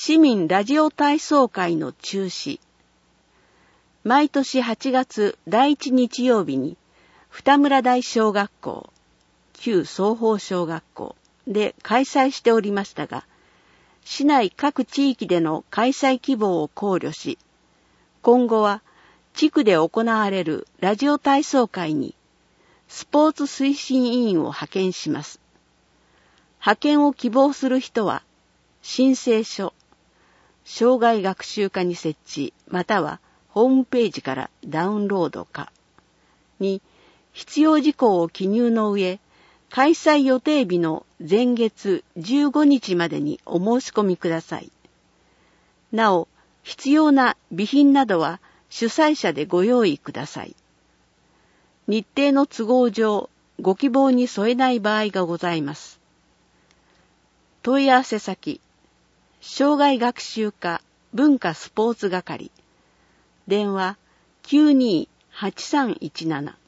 市民ラジオ体操会の中止。毎年8月第1日曜日に二村台小学校、旧双方小学校で開催しておりましたが、市内各地域での開催規模を考慮し、今後は地区で行われるラジオ体操会にスポーツ推進委員を派遣します。派遣を希望する人は、申請書、障害学習課に設置、またはホームページからダウンロードかに必要事項を記入の上、開催予定日の前月15日までにお申し込みください。なお、必要な備品などは主催者でご用意ください。日程の都合上、ご希望に添えない場合がございます。問い合わせ先、障害学習課文化スポーツ係、電話 92-8317